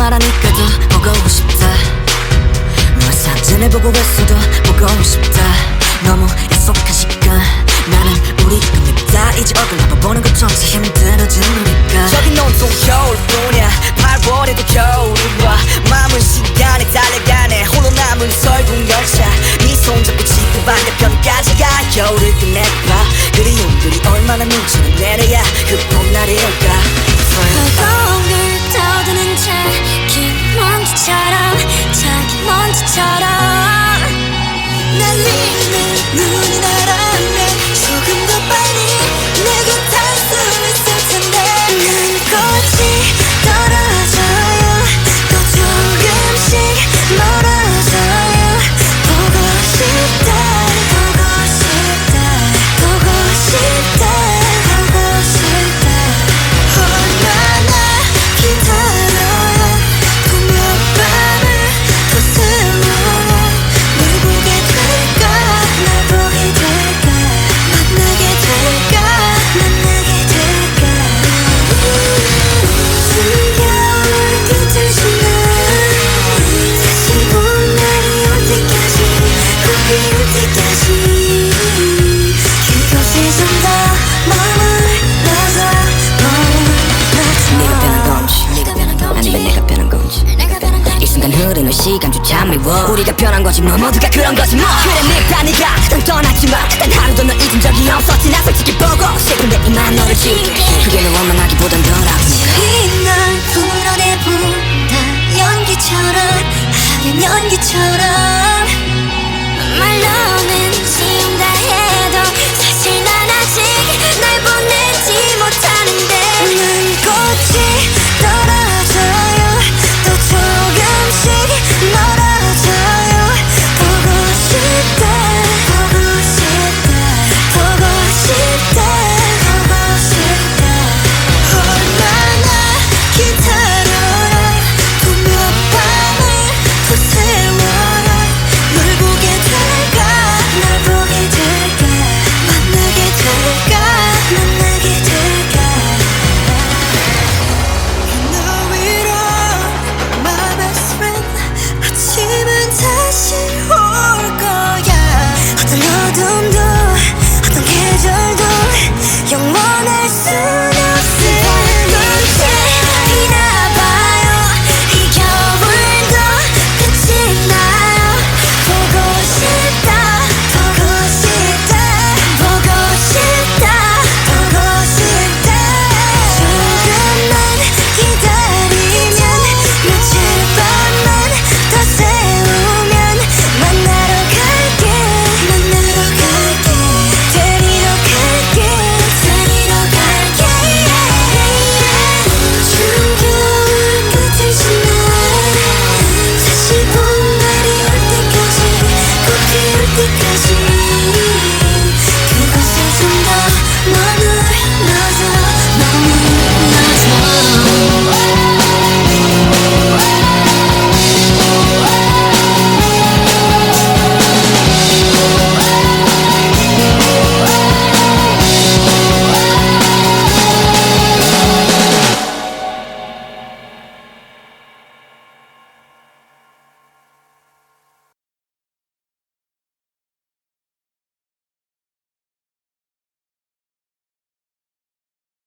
말하니까 더 보고 싶다. 너의 사진을 보고 있어도 보고 싶다. 너무 약속한 시간 나는 우리가 끝냈다. 이제 얼굴 한번 보는 것조차 힘들어진 우리가. 저긴 온통 겨울뿐이야. 8월에도 겨울이 와. 마음은 시간에 달려가네. 홀로 남은 설국 열차. 네 손잡고 지구 반대편까지 가. 겨울을 끝내봐. 그리움들이 얼마나 눈치를 내려야 그 봄날이 올까. 거울을 떠드는 자기 먼지처럼 자기 먼지처럼 날리는 눈이 날아내. 조금 더 빨리 내게 닿을 수 있을 텐데. 눈꽃이 떨어져요. 또 조금씩 멀어져요. 보고 싶다 보고 싶다 보고 싶다 보고 싶다. 얼마나 기다려야 분명 밤을 더 세워야 널 보게 될까. 날 보게 될까. 만나게 될까. 만나게 될까. 숨겨올 끝을 지나 다시 봄날이 올 때까지 꽃이 올 때까지 그곳에 좀 더 머물러서 네가 변한 건지 아니면 내가 변한 건지. 이 순간 흐르는 시간조차 미워. 우리가 변한 거지 뭐. 모두가 그런 거지 뭐. 그래 네 반이가 난 떠났지만 단 하루도 널 잊은 적이 없었지. 나 솔직히 보고 싶은데 이만 너를 지울게. 그게 널 원망하기보단 덜 아프니까.